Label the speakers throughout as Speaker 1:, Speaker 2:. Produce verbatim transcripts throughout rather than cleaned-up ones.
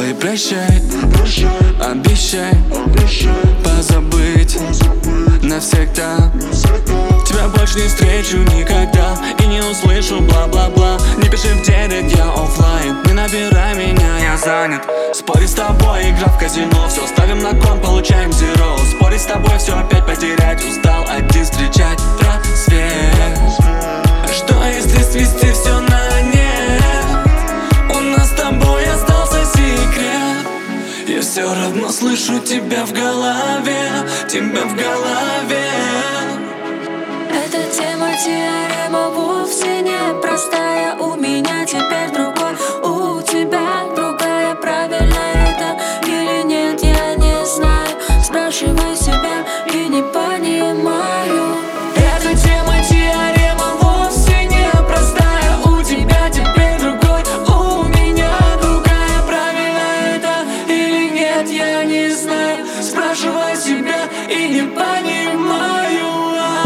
Speaker 1: Ой, прощай, обещай позабыть навсегда. Тебя больше не встречу никогда и не услышу бла-бла-бла. Не пиши в директ, я оффлайн, не набирай меня, я занят. Спорить с тобой, игра в казино, все ставим на кон, получаем зеро. Спорить с тобой, все опять потерять, устал один встречать рассвет. Что если свести все на нет? У нас с тобой остался секрет. Я все равно слышу тебя в голове, тебя в голове.
Speaker 2: Эта тема теорема вовсе не простая. У меня теперь другой, у тебя другая. Правильно это или нет, я не знаю. Спрашивай себя и не понимаю. Эта тема теорема вовсе не простая. У тебя теперь другой, у меня другая. Правильно это или нет, я не знаю. Спрашивай себя и не понимаю.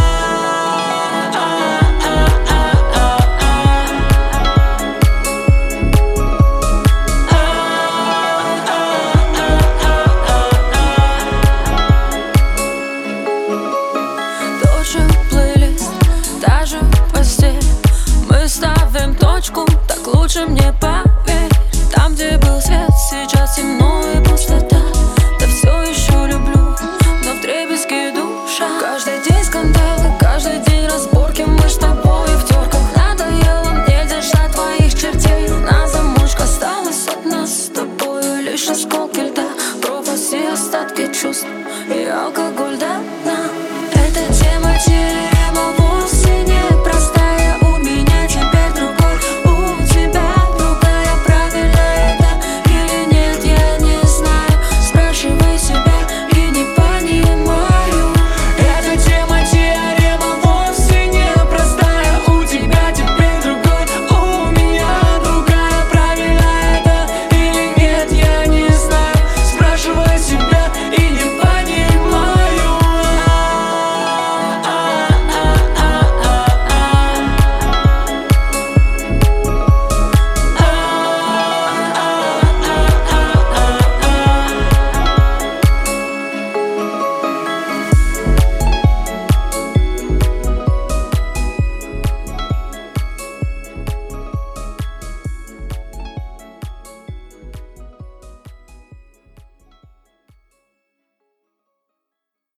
Speaker 2: Даже постель, мы ставим точку, так лучше мне поверь. Там, где был свет, сейчас темно.